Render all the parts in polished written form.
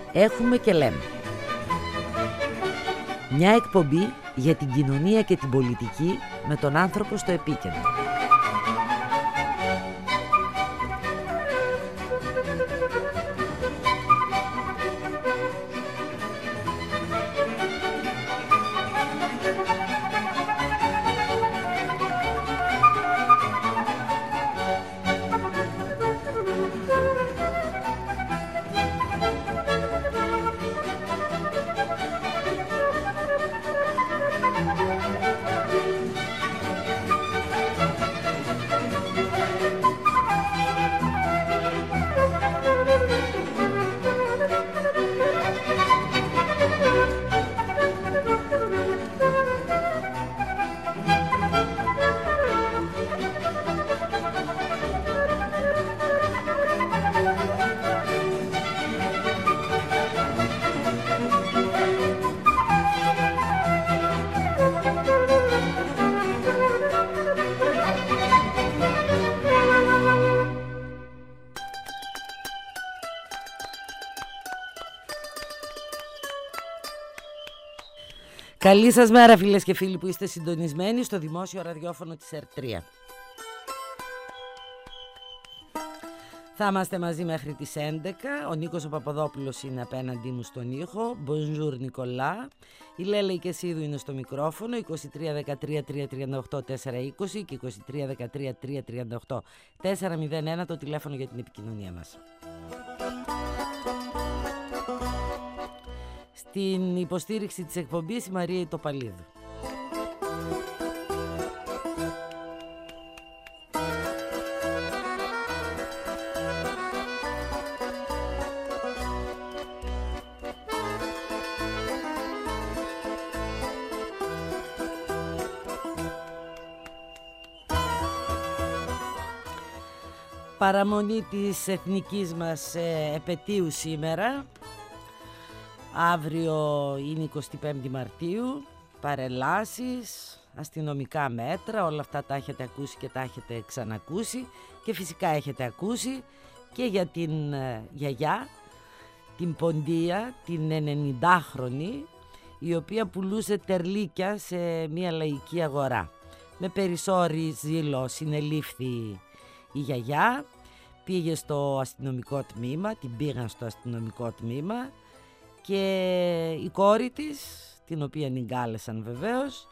Έχουμε και λέμε. Μια εκπομπή για την κοινωνία και την πολιτική με τον άνθρωπο στο επίκεντρο. Καλή σας μέρα φίλες και φίλοι που είστε συντονισμένοι στο δημόσιο ραδιόφωνο της ΕΡΤ3. Θα είμαστε μαζί μέχρι τις 11. Ο Νίκος ο Παπαδόπουλος είναι απέναντί μου στον ήχο. Bonjour Νικολά. Η Λέλα η Κεσίδου είναι στο μικρόφωνο. 2313-338-420 και 2313-338-401 το τηλέφωνο για την επικοινωνία μας. Στην υποστήριξη της εκπομπής η Μαρία Ιτοπαλίδου. Παραμονή της εθνικής μας επετείου σήμερα. Αύριο είναι 25η Μαρτίου, παρελάσεις, αστυνομικά μέτρα, όλα αυτά τα έχετε ακούσει και τα έχετε ξανακούσει και φυσικά έχετε ακούσει και για την γιαγιά, την Ποντία, την 90χρονη, η οποία πουλούσε τερλίκια σε μια λαϊκή αγορά. Με περισσόρι ζήλο συνελήφθη η γιαγιά, πήγε στο αστυνομικό τμήμα, την πήγαν στο αστυνομικό τμήμα και η κόρη της, την οποία νιγκάλεσαν βεβαίως,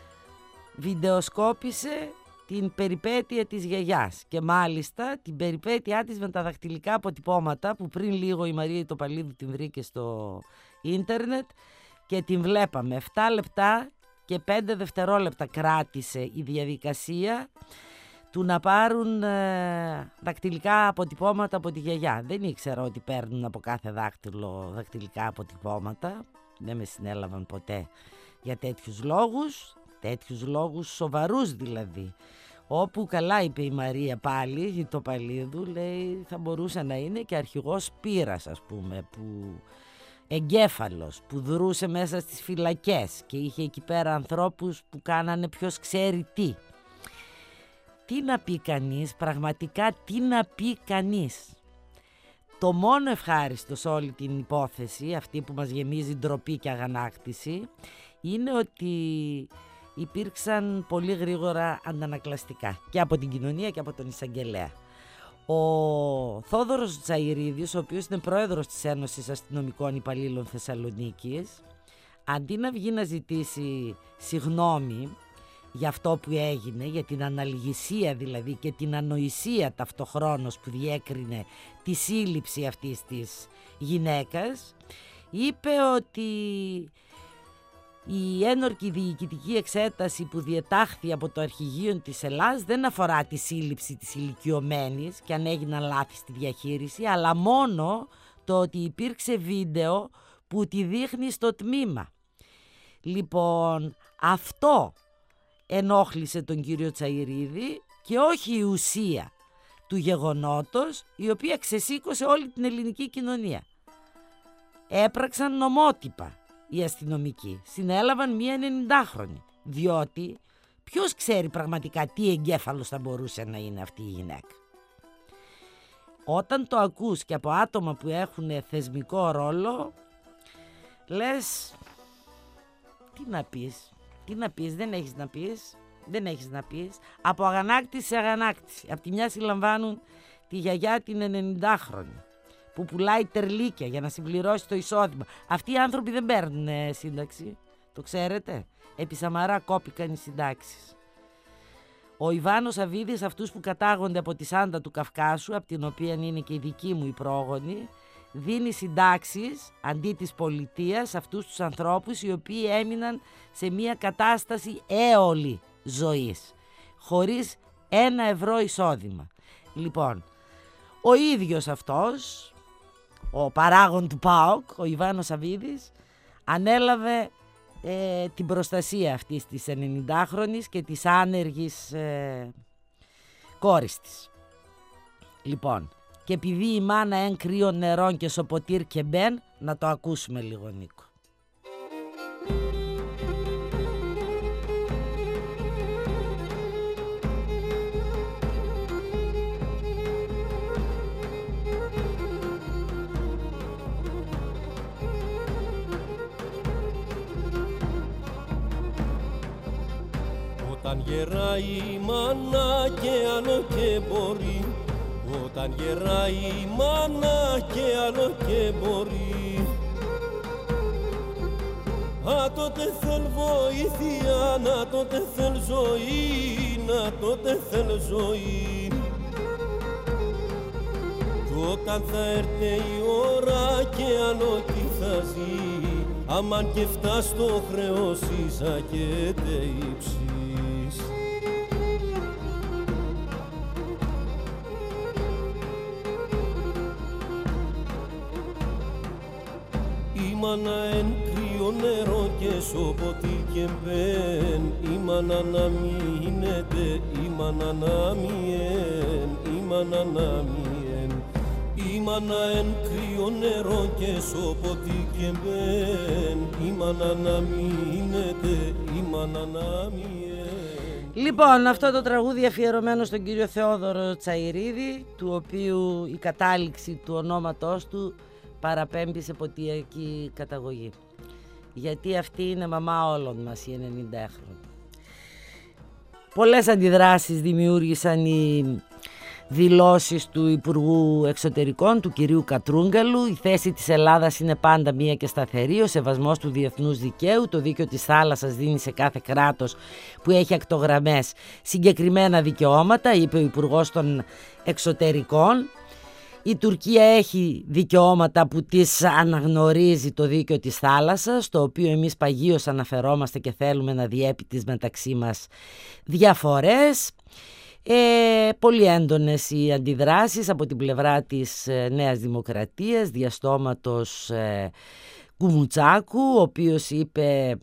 βιντεοσκόπησε την περιπέτεια της γιαγιάς και μάλιστα την περιπέτειά της με τα δακτυλικά αποτυπώματα που πριν λίγο η Μαρία Ιτοπαλίδου την βρήκε στο ίντερνετ και την βλέπαμε. 7 λεπτά και 5 δευτερόλεπτα κράτησε η διαδικασία του να πάρουν δακτυλικά αποτυπώματα από τη γιαγιά. Δεν ήξερα ότι παίρνουν από κάθε δάκτυλο δακτυλικά αποτυπώματα. Δεν με συνέλαβαν ποτέ για τέτοιους λόγους σοβαρούς δηλαδή. Όπου καλά είπε η Μαρία πάλι, η Τοπαλίδου, λέει θα μπορούσε να είναι και αρχηγός πύρας ας πούμε, που εγκέφαλος, που δρούσε μέσα στις φυλακές και είχε εκεί πέρα ανθρώπους που κάνανε ποιος ξέρει τι. Τι να πει κανείς, πραγματικά τι να πει κανείς. Το μόνο ευχάριστο σε όλη την υπόθεση, αυτή που μας γεμίζει ντροπή και αγανάκτηση, είναι ότι υπήρξαν πολύ γρήγορα αντανακλαστικά και από την κοινωνία και από τον εισαγγελέα. Ο Θόδωρος Τσαϊρίδης, ο οποίος είναι πρόεδρος της Ένωσης Αστυνομικών Υπαλλήλων Θεσσαλονίκης, αντί να βγει να ζητήσει συγγνώμη για αυτό που έγινε, για την αναλγησία δηλαδή και την ανοησία ταυτοχρόνως που διέκρινε τη σύλληψη αυτής της γυναίκας, είπε ότι η ένορκη διοικητική εξέταση που διετάχθη από το Αρχηγείο της Ελλάδας δεν αφορά τη σύλληψη της ηλικιωμένης και αν έγιναν λάθη στη διαχείριση, αλλά μόνο το ότι υπήρξε βίντεο που τη δείχνει στο τμήμα. Λοιπόν, αυτό ενόχλησε τον κύριο Τσαϊρίδη και όχι η ουσία του γεγονότος, η οποία ξεσήκωσε όλη την ελληνική κοινωνία. Έπραξαν νομότυπα οι αστυνομικοί, συνέλαβαν μία 90χρονη, διότι ποιος ξέρει πραγματικά τι εγκέφαλος θα μπορούσε να είναι αυτή η γυναίκα. όταν το ακούς και από άτομα που έχουν θεσμικό ρόλο, λες, τι να πεις, δεν έχεις να πεις. Από αγανάκτηση σε αγανάκτηση. Απ' τη μια συλλαμβάνουν τη γιαγιά την 90χρονη που πουλάει τερλίκια για να συμπληρώσει το εισόδημα. Αυτοί οι άνθρωποι δεν παίρνουν σύνταξη, το ξέρετε. Επί Σαμαρά κόπηκαν οι συντάξεις. Ο Ιβάνος Αβίδης, αυτούς που κατάγονται από τη Σάντα του Καυκάσου, από την οποία είναι και η δική μου η πρόγονη, δίνει συντάξεις αντί της πολιτείας αυτούς τους ανθρώπους οι οποίοι έμειναν σε μια κατάσταση έολη ζωής, χωρίς 1 ευρώ εισόδημα. Λοιπόν, ο ίδιος αυτός, ο παράγων του ΠΑΟΚ, ο Ιβάνος Αβίδης, ανέλαβε την προστασία αυτής της 90χρονης και της άνεργης κόρης της. Λοιπόν, και επειδή η μάνα εν κρύο νερών και σοποτήρ και μπεν, να το ακούσουμε λίγο, Νίκο. Όταν γεράει η μάνα και άλλο και μπορεί, όταν γεράει η μάνα και άλλο και μπορεί, τότε θέλ βοήθεια, τότε θέλ ζωή, τότε θέλ ζωή. Κι όταν θα έρθει η ώρα και άλλο τι θα ζει, αμάν και φτάσει το χρέος ίσα και τeiψει. Η μάνα εν κρύο νερό και σοποτή και μπεν, η μάνα να μείνεται, η μάνα να μειεν, η μάνα να μειεν. Η μάνα εν κρύο νερό και σοποτή και μπεν, η μάνα να μείνεται, η μάνα να μειεν. Λοιπόν, αυτό το τραγούδι αφιερωμένο στον κύριο Θεόδωρο Τσαϊρίδη, του οποίου η κατάληξη του ονόματός του παραπέμπει σε ποτιακή καταγωγή. Γιατί αυτή είναι μαμά όλων μας, η 90χρονη. Πολλές αντιδράσεις δημιούργησαν οι δηλώσεις του Υπουργού Εξωτερικών, του κυρίου Κατρούγκαλου. Η θέση της Ελλάδας είναι πάντα μία και σταθερή, ο σεβασμός του διεθνούς δικαίου. Το δίκαιο της θάλασσας δίνει σε κάθε κράτος που έχει ακτογραμμές συγκεκριμένα δικαιώματα, είπε ο Υπουργός των Εξωτερικών. Η Τουρκία έχει δικαιώματα που της αναγνωρίζει το δίκαιο της θάλασσας, το οποίο εμείς παγίως αναφερόμαστε και θέλουμε να διέπει τις μεταξύ μας διαφορές. Πολύ έντονες οι αντιδράσεις από την πλευρά της Νέας Δημοκρατίας, διαστόματος Κουμουτσάκου, ο οποίος είπε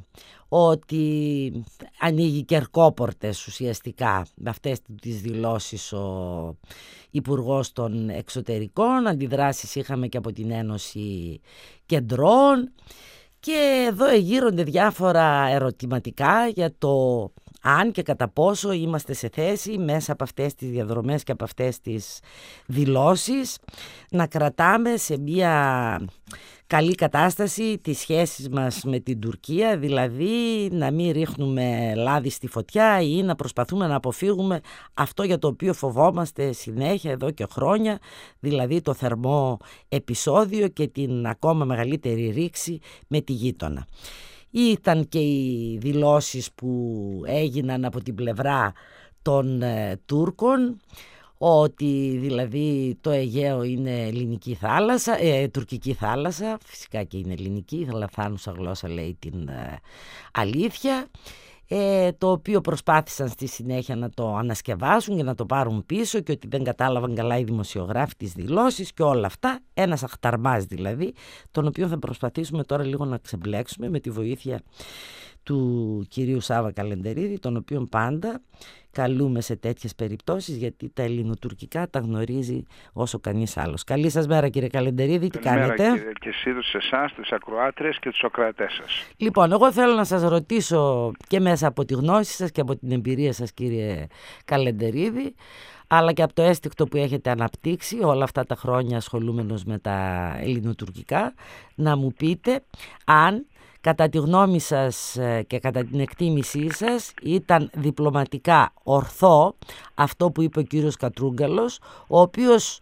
ότι ανοίγει κερκόπορτες ουσιαστικά με αυτές τις δηλώσεις ο Υπουργός των Εξωτερικών. Αντιδράσεις είχαμε και από την Ένωση Κεντρών και εδώ εγείρονται διάφορα ερωτηματικά για το αν και κατά πόσο είμαστε σε θέση μέσα από αυτές τις διαδρομές και από αυτές τις δηλώσεις να κρατάμε σε μια καλή κατάσταση τις σχέσεις μας με την Τουρκία, δηλαδή να μην ρίχνουμε λάδι στη φωτιά ή να προσπαθούμε να αποφύγουμε αυτό για το οποίο φοβόμαστε συνέχεια εδώ και χρόνια, δηλαδή το θερμό επεισόδιο και την ακόμα μεγαλύτερη ρήξη με τη γείτονα. Ήταν και οι δηλώσεις που έγιναν από την πλευρά των Τούρκων, ότι δηλαδή το Αιγαίο είναι ελληνική θάλασσα, τουρκική θάλασσα, φυσικά και είναι ελληνική, η λαφάνουσα γλώσσα λέει την αλήθεια, το οποίο προσπάθησαν στη συνέχεια να το ανασκευάσουν και να το πάρουν πίσω και ότι δεν κατάλαβαν καλά οι δημοσιογράφοι τις δηλώσεις και όλα αυτά, ένας αχταρμάς δηλαδή, τον οποίο θα προσπαθήσουμε τώρα λίγο να ξεμπλέξουμε με τη βοήθεια του κυρίου Σάβα Καλεντερίδη, τον οποίον πάντα καλούμε σε τέτοιες περιπτώσεις, γιατί τα ελληνοτουρκικά τα γνωρίζει όσο κανείς άλλος. Καλή σας μέρα κύριε Καλεντερίδη, τι κάνετε? Καλημέρα κύριε, και εσείς σε εσάς, τις ακροάτριες και τους ακροατές σας. Λοιπόν, εγώ θέλω να σας ρωτήσω και μέσα από τη γνώση σας και από την εμπειρία σας κύριε Καλεντερίδη, αλλά και από το αίσθηκτο που έχετε αναπτύξει όλα αυτά τα χρόνια ασχολούμενος με τα ελληνοτουρκικά, να μου πείτε αν κατά τη γνώμη σας και κατά την εκτίμησή σας ήταν διπλωματικά ορθό αυτό που είπε ο κύριος Κατρούγκαλος, ο οποίος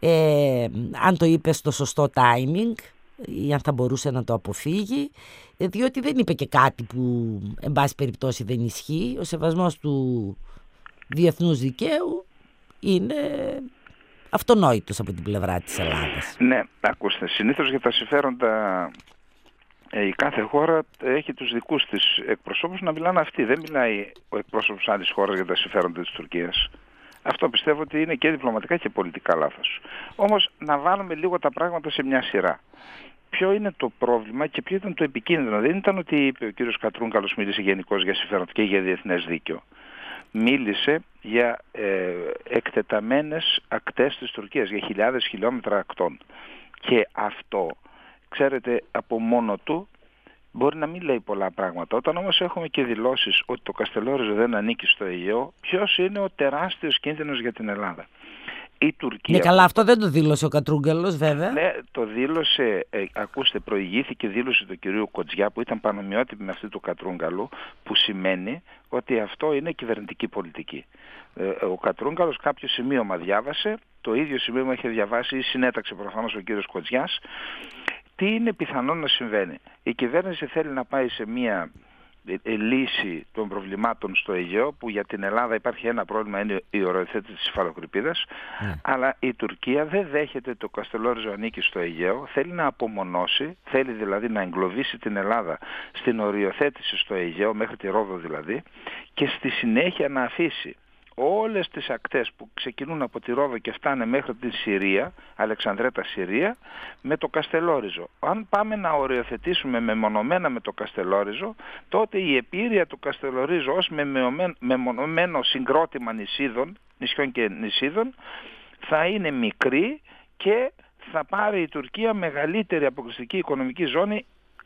αν το είπε στο σωστό timing ή αν θα μπορούσε να το αποφύγει, διότι δεν είπε και κάτι που εν πάση περιπτώσει δεν ισχύει. Ο σεβασμός του διεθνούς δικαίου είναι αυτονόητος από την πλευρά της Ελλάδας. Ναι, ακούστε, συνήθως για τα συμφέροντα η κάθε χώρα έχει τους δικούς της εκπροσώπους να μιλάνε αυτοί. Δεν μιλάει ο εκπρόσωπος άλλης χώρας για τα συμφέροντα της Τουρκίας. Αυτό πιστεύω ότι είναι και διπλωματικά και πολιτικά λάθος. Όμως να βάλουμε λίγο τα πράγματα σε μια σειρά. Ποιο είναι το πρόβλημα και ποιο ήταν το επικίνδυνο? Δεν ήταν ότι είπε ο κύριος Κατρούγκαλος μίλησε γενικώς για συμφέροντα και για διεθνές δίκαιο. Μίλησε για εκτεταμένες ακτές της Τουρκίας, για χιλιάδες χιλιόμετρα ακτών. Και αυτό, ξέρετε, από μόνο του μπορεί να μην λέει πολλά πράγματα. Όταν όμως έχουμε και δηλώσεις ότι το Καστελόριζο δεν ανήκει στο Αιγαίο, ποιος είναι ο τεράστιος κίνδυνος για την Ελλάδα? Η Τουρκία... Ναι, καλά, αυτό δεν το δήλωσε ο Κατρούγκαλος, βέβαια. Ναι, το δήλωσε, ακούστε, προηγήθηκε δήλωση του κυρίου Κοτζιά που ήταν πανομοιότυπη με αυτή του Κατρούγκαλου, που σημαίνει ότι αυτό είναι κυβερνητική πολιτική. Ο Κατρούγκαλος κάποιο σημείωμα διάβασε, το ίδιο σημείωμα είχε διαβάσει ή συνέταξε προφανώς ο κύριος Κοτζιάς. Τι είναι πιθανόν να συμβαίνει? Η κυβέρνηση θέλει να πάει σε μια λύση των προβλημάτων στο Αιγαίο, που για την Ελλάδα υπάρχει ένα πρόβλημα, είναι η οριοθέτηση της υφαλοκρηπίδας, αλλά η Τουρκία δεν δέχεται το Καστελόριζο ανήκει στο Αιγαίο, θέλει να απομονώσει, θέλει δηλαδή να εγκλωβίσει την Ελλάδα στην οριοθέτηση στο Αιγαίο, μέχρι τη Ρόδο δηλαδή, και στη συνέχεια να αφήσει όλες τις ακτές που ξεκινούν από τη Ρόδο και φτάνε μέχρι τη Συρία, Αλεξανδρέτα Συρία, με το Καστελόριζο. Αν πάμε να οριοθετήσουμε μεμονωμένα με το Καστελόριζο, τότε η επίρρεια του Καστελορίζου ως μεμονωμένο συγκρότημα νησιών και νησίδων θα είναι μικρή και θα πάρει η Τουρκία μεγαλύτερη αποκλειστική οικονομική ζώνη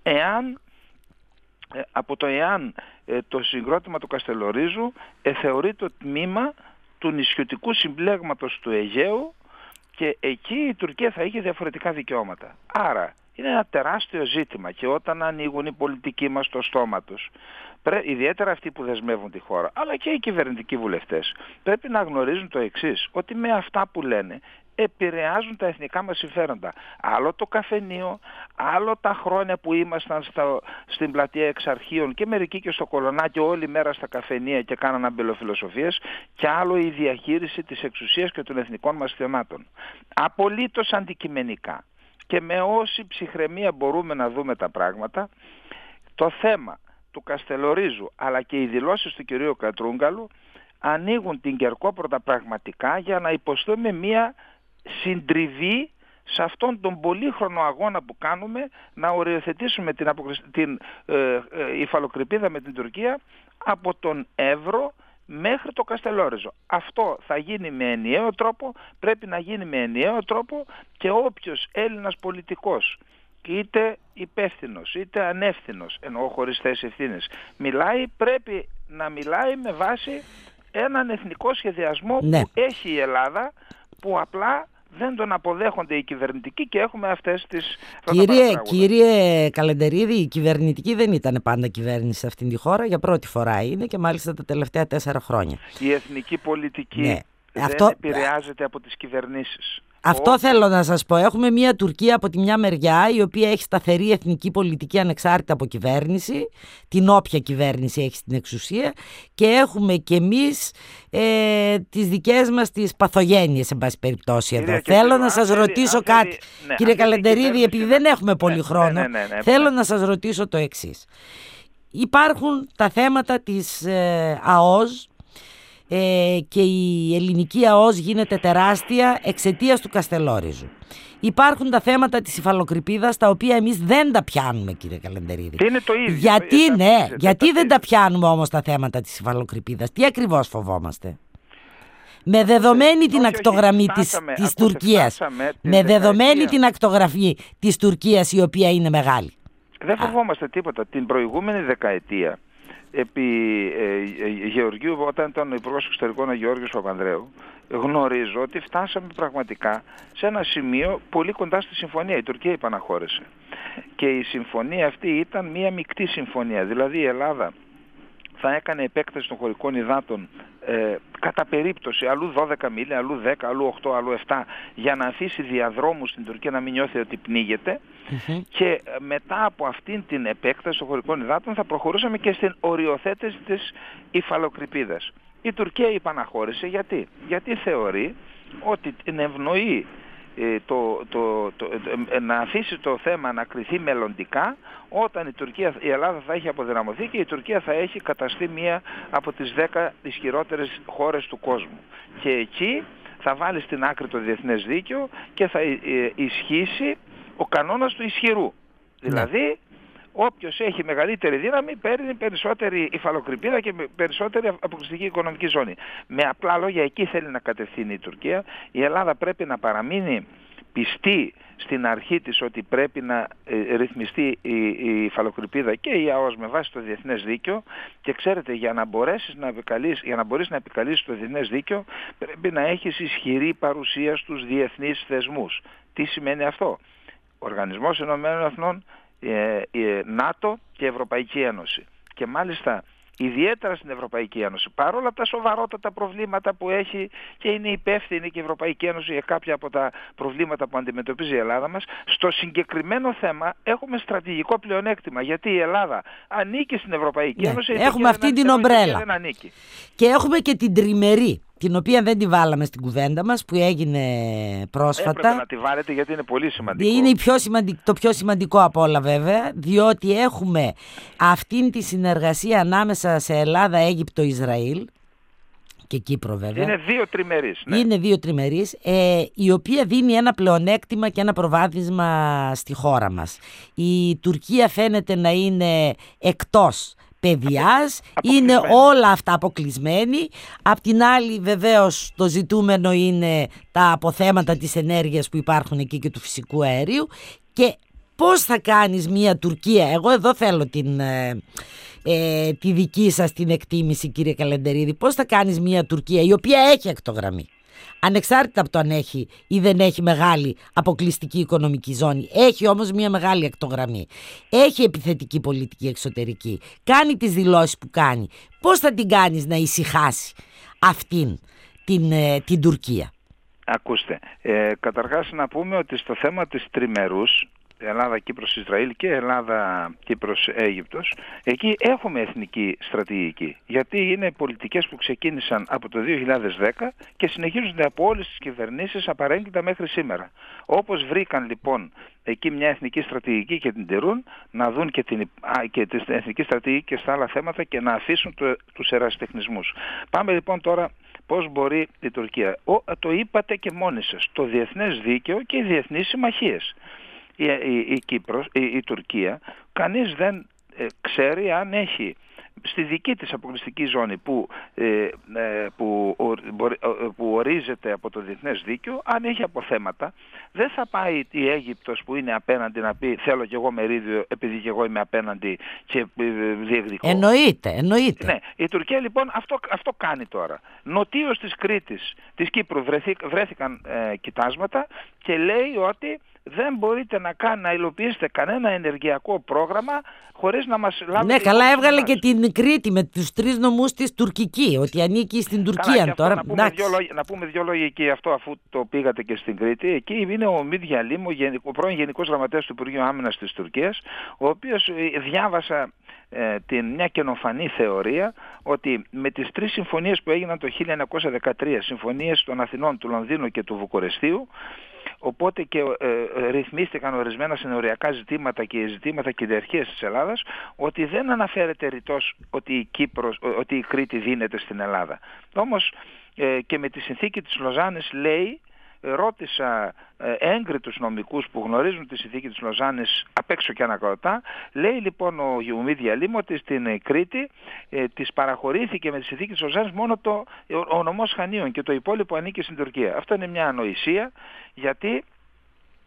εάν το συγκρότημα του Καστελορίζου θεωρεί το τμήμα του νησιωτικού συμπλέγματος του Αιγαίου, και εκεί η Τουρκία θα είχε διαφορετικά δικαιώματα. Άρα είναι ένα τεράστιο ζήτημα, και όταν ανοίγουν οι πολιτικοί μας το στόμα τους, ιδιαίτερα αυτοί που δεσμεύουν τη χώρα, αλλά και οι κυβερνητικοί βουλευτές, πρέπει να γνωρίζουν το εξής, ότι με αυτά που λένε επηρεάζουν τα εθνικά μας συμφέροντα. Άλλο το καφενείο, άλλο τα χρόνια που ήμασταν στην πλατεία Εξαρχείων και μερικοί και στο Κολονάκι όλη μέρα στα καφενεία και κάναν αμπελοφιλοσοφίες, και άλλο η διαχείριση της εξουσίας και των εθνικών μας θεμάτων. Απολύτως αντικειμενικά και με όση ψυχραιμία μπορούμε να δούμε τα πράγματα, το θέμα του Καστελορίζου αλλά και οι δηλώσεις του κυρίου Κατρούγκαλου ανοίγουν την κερκόπορτα πραγματικά για να υποστούμε μία συντριβή σε αυτόν τον πολύχρονο αγώνα που κάνουμε να οριοθετήσουμε την υφαλοκρηπίδα με την Τουρκία από τον Εύρο μέχρι το Καστελόριζο. Αυτό θα γίνει με ενιαίο τρόπο, πρέπει να γίνει με ενιαίο τρόπο, και όποιος Έλληνας πολιτικός, είτε υπεύθυνος είτε ανεύθυνος, εννοώ χωρίς θέση ευθύνης, πρέπει να μιλάει με βάση έναν εθνικό σχεδιασμό που έχει η Ελλάδα, που απλά δεν τον αποδέχονται οι κυβερνητικοί, και έχουμε αυτές τις... Κύριε Καλεντερίδη, η κυβερνητική δεν ήταν πάντα κυβέρνηση σε αυτήν τη χώρα, για πρώτη φορά είναι, και μάλιστα τα τελευταία 4 χρόνια. Η εθνική πολιτική δεν επηρεάζεται από τις κυβερνήσεις. Αυτό θέλω να σας πω. Έχουμε μια Τουρκία από τη μια μεριά, η οποία έχει σταθερή εθνική πολιτική ανεξάρτητα από κυβέρνηση, την όποια κυβέρνηση έχει στην εξουσία, και έχουμε και εμείς τις δικές μας τις παθογένειες, εν πάση περιπτώσει εδώ. Θέλω να σας ρωτήσω κάτι, κύριε Καλεντερίδη, επειδή δεν έχουμε πολύ χρόνο, θέλω να σας ρωτήσω το εξής. Υπάρχουν τα θέματα της ΑΟΣ, και η ελληνική ΑΟΣ γίνεται τεράστια εξαιτίας του Καστελόριζου. Υπάρχουν τα θέματα της υφαλοκρηπίδας, τα οποία εμείς δεν τα πιάνουμε, κύριε Καλεντερίδη. Είναι το ίδιο. Γιατί δεν τα πιάνουμε όμως τα θέματα της υφαλοκρηπίδας? Τι ακριβώς φοβόμαστε? Με δεδομένη την ακτογραμμή της Τουρκίας. Με δεδομένη την ακτογραφή της Τουρκίας, η οποία είναι μεγάλη. Δεν φοβόμαστε τίποτα. Την προηγούμενη δεκαετία επί Γεωργίου, όταν ήταν ο Υπουργός Εξωτερικών ο Γεώργιος Παπανδρέου, γνωρίζω ότι φτάσαμε πραγματικά σε ένα σημείο πολύ κοντά στη συμφωνία. Η Τουρκία υπαναχώρησε. Και η συμφωνία αυτή ήταν μία μεικτή συμφωνία. Δηλαδή η Ελλάδα θα έκανε επέκταση των χωρικών υδάτων κατά περίπτωση αλλού 12 μίλια, αλλού 10, αλλού 8, αλλού 7, για να αφήσει διαδρόμους στην Τουρκία να μην νιώθει ότι πνίγεται. Και μετά από αυτήν την επέκταση των χωρικών υδάτων θα προχωρούσαμε και στην οριοθέτηση της υφαλοκρηπίδας. Η Τουρκία υπαναχώρησε γιατί θεωρεί ότι την ευνοεί να αφήσει το θέμα να κριθεί μελλοντικά, όταν η Ελλάδα θα έχει αποδυναμωθεί και η Τουρκία θα έχει καταστεί μία από τις 10 ισχυρότερες χώρες του κόσμου. Και εκεί θα βάλει στην άκρη το διεθνές δίκαιο και θα ισχύσει ο κανόνας του ισχυρού. Δηλαδή, όποιος έχει μεγαλύτερη δύναμη παίρνει περισσότερη υφαλοκρηπίδα και περισσότερη αποκλειστική οικονομική ζώνη. Με απλά λόγια, εκεί θέλει να κατευθύνει η Τουρκία. Η Ελλάδα πρέπει να πιστεί στην αρχή της ότι πρέπει να ρυθμιστεί η υφαλοκρηπίδα και η ΑΟΣ με βάση το διεθνές δίκαιο, και ξέρετε, για να μπορείς να επικαλείς το διεθνές δίκαιο πρέπει να έχεις ισχυρή παρουσία στους διεθνείς θεσμούς. Τι σημαίνει αυτό? Οργανισμός Ηνωμένων Εθνών, ΝΑΤΟ και Ευρωπαϊκή Ένωση. Και μάλιστα ιδιαίτερα στην Ευρωπαϊκή Ένωση, παρόλα τα σοβαρότατα προβλήματα που έχει και είναι υπεύθυνη και η Ευρωπαϊκή Ένωση για κάποια από τα προβλήματα που αντιμετωπίζει η Ελλάδα μας, στο συγκεκριμένο θέμα έχουμε στρατηγικό πλεονέκτημα, γιατί η Ελλάδα ανήκει στην Ευρωπαϊκή Ένωση. Έχουμε αυτή την ομπρέλα. Και έχουμε και την τριμερή, την οποία δεν τη βάλαμε στην κουβέντα μας, που έγινε πρόσφατα. Έπρεπε να τη βάλετε γιατί είναι πολύ σημαντικό. Είναι το πιο σημαντικό από όλα βέβαια, διότι έχουμε αυτήν τη συνεργασία ανάμεσα σε Ελλάδα, Αίγυπτο, Ισραήλ και Κύπρο βέβαια. Είναι δύο τριμερείς. Ναι. Είναι δύο τριμερείς, η οποία δίνει ένα πλεονέκτημα και ένα προβάδισμα στη χώρα μας. Η Τουρκία φαίνεται να είναι εκτός παιδιάς, είναι όλα αυτά αποκλεισμένοι. Απ' την άλλη βεβαίως το ζητούμενο είναι τα αποθέματα της ενέργειας που υπάρχουν εκεί και του φυσικού αερίου. Και πώς θα κάνεις μια Τουρκία? Εγώ εδώ θέλω τη δική σας την εκτίμηση, κύριε Καλεντερίδη. Πώς θα κάνεις μια Τουρκία η οποία έχει ακτογραμμή, ανεξάρτητα από το αν έχει ή δεν έχει μεγάλη αποκλειστική οικονομική ζώνη, έχει όμως μια μεγάλη ακτογραμμή, έχει επιθετική πολιτική εξωτερική, κάνει τις δηλώσεις που κάνει. Πώς θα την κάνεις να ησυχάσει αυτήν την Τουρκία? Ακούστε, καταρχάς να πούμε ότι στο θέμα της τριμερούς, Ελλάδα, Κύπρος, Ισραήλ και Ελλάδα, Κύπρος, Αίγυπτος, εκεί έχουμε εθνική στρατηγική. Γιατί είναι πολιτικές που ξεκίνησαν από το 2010 και συνεχίζονται από όλες τις κυβερνήσεις απαρέγκλητα μέχρι σήμερα. Όπως βρήκαν λοιπόν εκεί μια εθνική στρατηγική και την τηρούν, να δουν και την εθνική στρατηγική και στα άλλα θέματα και να αφήσουν τους ερασιτεχνισμούς. Πάμε λοιπόν τώρα πώς μπορεί η Τουρκία. Το είπατε και μόνοι σας, το διεθνές δίκαιο και οι διεθνείς συμμαχίες. Η Τουρκία, κανείς δεν ξέρει αν έχει στη δική της αποκλειστική ζώνη που ορίζεται από το διεθνές δίκαιο, αν έχει αποθέματα. Δεν θα πάει η Αίγυπτος που είναι απέναντι να πει θέλω κι εγώ μερίδιο επειδή κι εγώ είμαι απέναντι και διεκδικώ. Εννοείται. Ναι, η Τουρκία λοιπόν αυτό κάνει τώρα. Νοτίως της Κρήτης, της Κύπρου βρέθηκαν κοιτάσματα και λέει ότι δεν μπορείτε να υλοποιήσετε κανένα ενεργειακό πρόγραμμα χωρίς να μας λάβετε... Ναι, καλά, έβγαλε και την Κρήτη με τους 3 νομούς της τουρκική, ότι ανήκει στην Τουρκία. Καλά, τώρα. Να πούμε δύο λόγια εκεί αυτό, αφού το πήγατε και στην Κρήτη. Εκεί είναι ο Ομίδ Γιαλίμ, ο πρώην Γενικός Γραμματέας του Υπουργείου Άμυνας της Τουρκίας, ο οποίος διάβασα μια καινοφανή θεωρία ότι με τις 3 συμφωνίες που έγιναν το 1913, συμφωνίες των Αθηνών, του Λονδίνου και του Βουκουρεστίου, οπότε και ρυθμίστηκαν ορισμένα συνοριακά ζητήματα και ζητήματα κυριαρχίας της Ελλάδας, ότι δεν αναφέρεται ρητός ότι η Κρήτη δίνεται στην Ελλάδα. Όμως και με τη συνθήκη της Λοζάνης λέει, ρώτησα έγκριτους νομικούς που γνωρίζουν τη συνθήκη της Λοζάνης απ' έξω και ανακροτά, λέει λοιπόν ο Ομίδ Γιαλίμ ότι στην Κρήτη της παραχωρήθηκε με τη συνθήκη της Λοζάνης μόνο ο νομός Χανίων και το υπόλοιπο ανήκει στην Τουρκία. Αυτό είναι μια ανοησία, γιατί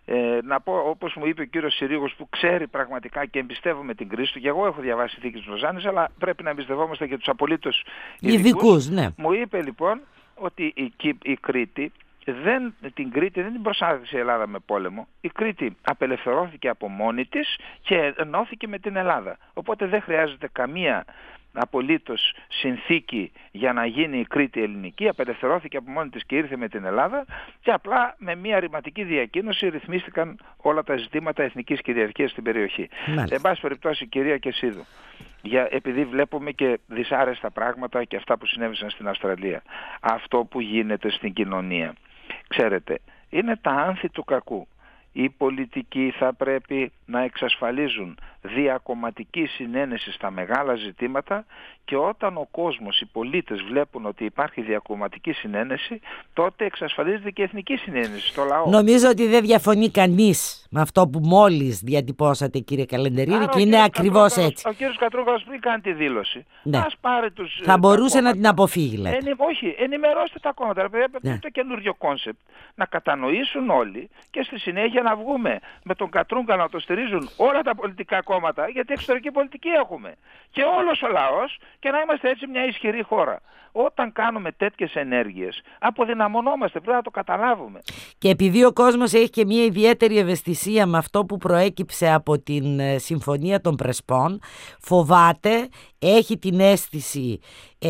Να πω, όπως μου είπε ο κύριος Συρίγος, που ξέρει πραγματικά και εμπιστεύομαι την κρίση του, και εγώ έχω διαβάσει τη θήκη της Λοζάνης, αλλά πρέπει να εμπιστευόμαστε και τους απολύτως ειδικούς. Ναι. Μου είπε λοιπόν ότι η Κρήτη την Κρήτη δεν την προσάρτησε η Ελλάδα με πόλεμο. Η Κρήτη απελευθερώθηκε από μόνη της και ενώθηκε με την Ελλάδα. Οπότε δεν χρειάζεται καμία απολύτως συνθήκη για να γίνει η Κρήτη ελληνική. Απελευθερώθηκε από μόνη της και ήρθε με την Ελλάδα, και απλά με μια ρηματική διακοίνωση ρυθμίστηκαν όλα τα ζητήματα εθνικής κυριαρχίας στην περιοχή. Εν πάση περιπτώσει, κυρία Κεσίδου, επειδή βλέπουμε και δυσάρεστα πράγματα και αυτά που συνέβησαν στην Αυστραλία, αυτό που γίνεται στην κοινωνία, ξέρετε, είναι τα άνθη του κακού. Οι πολιτικοί θα πρέπει να εξασφαλίζουν διακομματική συνένεση στα μεγάλα ζητήματα, και όταν ο κόσμος, οι πολίτες βλέπουν ότι υπάρχει διακομματική συνένεση, τότε εξασφαλίζεται και εθνική συνένεση στο λαό. Νομίζω ότι δεν διαφωνεί κανείς με αυτό που μόλις διατυπώσατε, κύριε Καλεντερίδη, και είναι ακριβώς έτσι. Ο κύριος Κατρούγκαλος πριν κάνει τη δήλωση, ας πάρει τους... Θα μπορούσε να την αποφύγει, λέτε. Όχι, ενημερώστε τα κόμματα. Είναι το καινούριο κόνσεπτ. Να κατανοήσουν όλοι, και στη συνέχεια να βγούμε με τον Κατρούγκαλο να το στηρίζουν όλα τα πολιτικά κόμματα, γιατί εξωτερική πολιτική έχουμε. Και όλος ο λαός, και να είμαστε έτσι μια ισχυρή χώρα. Όταν κάνουμε τέτοιες ενέργειες, αποδυναμωνόμαστε, πρέπει να το καταλάβουμε. Και επειδή ο κόσμος έχει και μια ιδιαίτερη ευαισθησία με αυτό που προέκυψε από την Συμφωνία των Πρεσπών, φοβάται, έχει την αίσθηση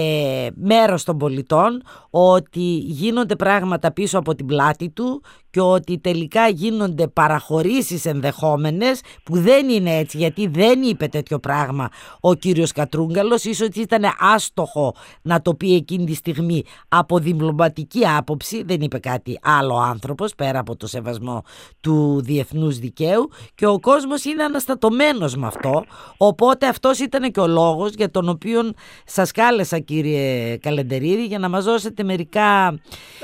μέρος των πολιτών ότι γίνονται πράγματα πίσω από την πλάτη του, και ότι τελικά γίνονται παραχωρήσεις ενδεχόμενες που δεν είναι έτσι, γιατί δεν είπε τέτοιο πράγμα ο κύριος Κατρούγκαλος. Ίσως ήταν άστοχο να το πει εκείνη τη στιγμή από διπλωματική άποψη, δεν είπε κάτι άλλο άνθρωπος πέρα από το σεβασμό του διεθνούς δικαίου, και ο κόσμος είναι αναστατωμένος με αυτό. Οπότε αυτός ήταν και ο λόγος για τον οποίο σας κάλεσα, κύριε Καλεντερίδη, για να μας δώσετε μερικά...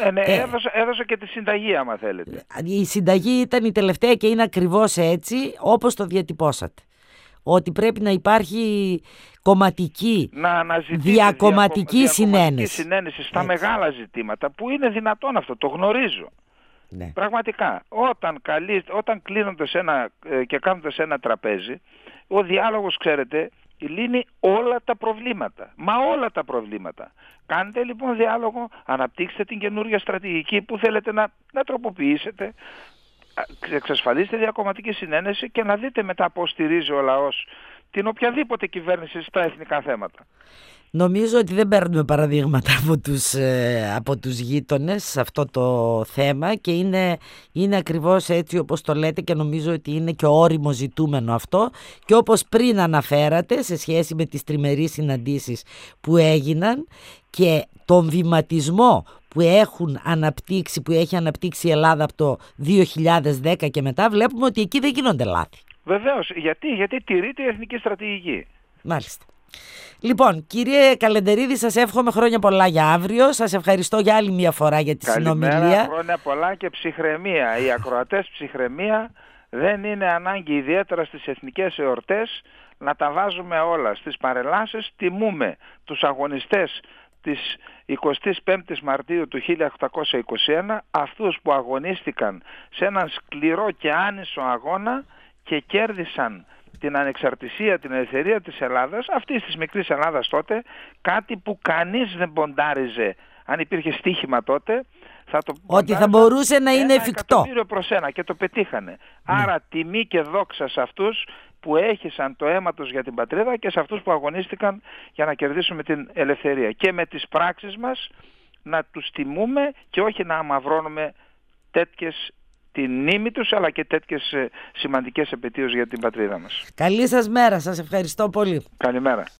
Έδωσα και τη συνταγή, άμα θέλετε. Η συνταγή ήταν η τελευταία και είναι ακριβώς έτσι όπως το διατυπώσατε. Ότι πρέπει να υπάρχει κομματική, διακομματική συνένεση στα μεγάλα ζητήματα, που είναι δυνατόν αυτό, το γνωρίζω. Ναι. Πραγματικά, όταν κλείνονται και κάνονται σε ένα τραπέζι, ο διάλογος, ξέρετε, λύνει όλα τα προβλήματα. Μα όλα τα προβλήματα. Κάντε λοιπόν διάλογο, αναπτύξτε την καινούργια στρατηγική που θέλετε να τροποποιήσετε, εξασφαλίστε διακομματική συνένεση, και να δείτε μετά πώς στηρίζει ο λαός την οποιαδήποτε κυβέρνηση στα εθνικά θέματα. Νομίζω ότι δεν παίρνουμε παραδείγματα από τους γείτονες σε αυτό το θέμα, και είναι ακριβώς έτσι όπως το λέτε, και νομίζω ότι είναι και όριμο ζητούμενο αυτό, και όπως πριν αναφέρατε σε σχέση με τις τριμερείς συναντήσεις που έγιναν και τον βηματισμό που έχει αναπτύξει η Ελλάδα από το 2010 και μετά, βλέπουμε ότι εκεί δεν γίνονται λάθη. Βεβαίως, γιατί τηρείται η εθνική στρατηγική. Μάλιστα. Λοιπόν, κύριε Καλεντερίδη, σας εύχομαι χρόνια πολλά για αύριο. Σας ευχαριστώ για άλλη μια φορά για τη συνομιλία. Καλημέρα, χρόνια πολλά και ψυχραιμία. Οι ακροατές ψυχραιμία, δεν είναι ανάγκη, ιδιαίτερα στις εθνικές εορτές, να τα βάζουμε όλα. Στις παρελάσεις τιμούμε τους αγωνιστές της 25ης Μαρτίου του 1821, αυτούς που αγωνίστηκαν σε έναν σκληρό και άνισο αγώνα και κέρδισαν την ανεξαρτησία, την ελευθερία της Ελλάδας, αυτής της μικρής Ελλάδας τότε, κάτι που κανείς δεν ποντάριζε, αν υπήρχε στοίχημα τότε, ότι θα μπορούσε να είναι εφικτό. 1.000.000 προς 1, και το πετύχανε. Άρα τιμή και δόξα σε αυτούς που έχυσαν το αίμα τους για την πατρίδα, και σε αυτούς που αγωνίστηκαν για να κερδίσουμε την ελευθερία. Και με τις πράξεις μας να τους τιμούμε, και όχι να αμαυρώνουμε τη μνήμη τους, αλλά και τέτοιες σημαντικές επετείους για την πατρίδα μας. Καλή σας μέρα, σας ευχαριστώ πολύ. Καλημέρα.